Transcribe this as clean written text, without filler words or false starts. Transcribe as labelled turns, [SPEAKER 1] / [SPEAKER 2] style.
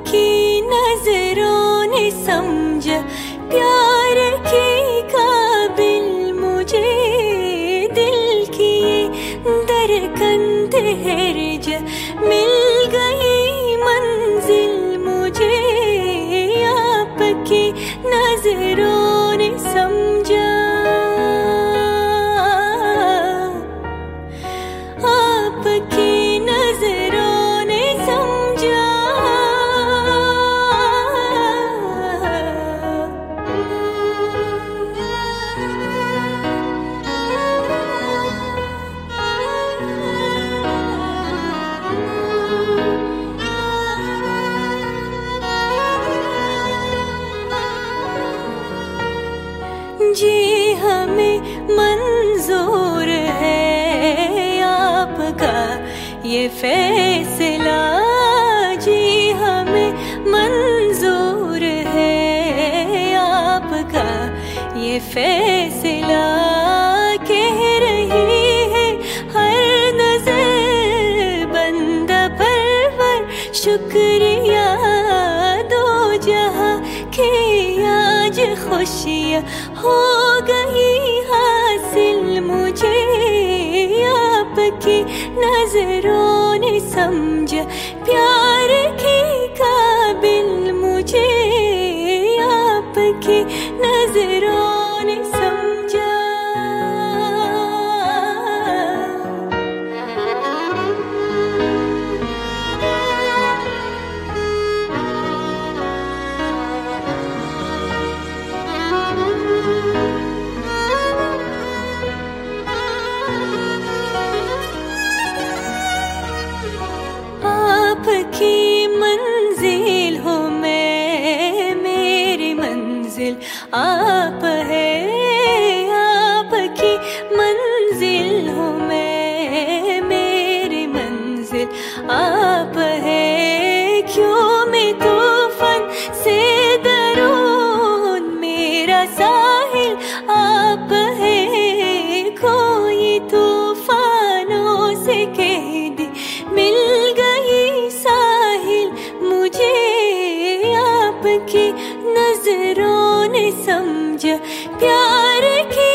[SPEAKER 1] आपकी नजरों ने समझा प्यार के काबिल मुझे, दिल की धड़कन ठहर जा, मिल गई मंजिल मुझे, आपकी नजरों ने समझा, आपकी नजरों ने समझा। जी हमें मंजूर है आपका ये फैसला, जी हमें मंजूर है आपका ये फैसला, कह रही है हर नजर बंदा परवर शुक्रिया, दो जहां के आज खुशियाँ हो गई हासिल मुझे, आपकी नजरों ने समझा प्यार के काबिल मुझे, आपकी नजरों ने समझा। आपकी मंजिल हो मैं, मेरी मंजिल आप है, आपकी मंजिल हो मैं, मेरी मंजिल आप है, क्यों मैं तूफान से डरूं, मेरा साहिल आप है, कोई तूफानों से कह दी मिल गई साहिल मुझे, आपकी नजरों ने समझा प्यार की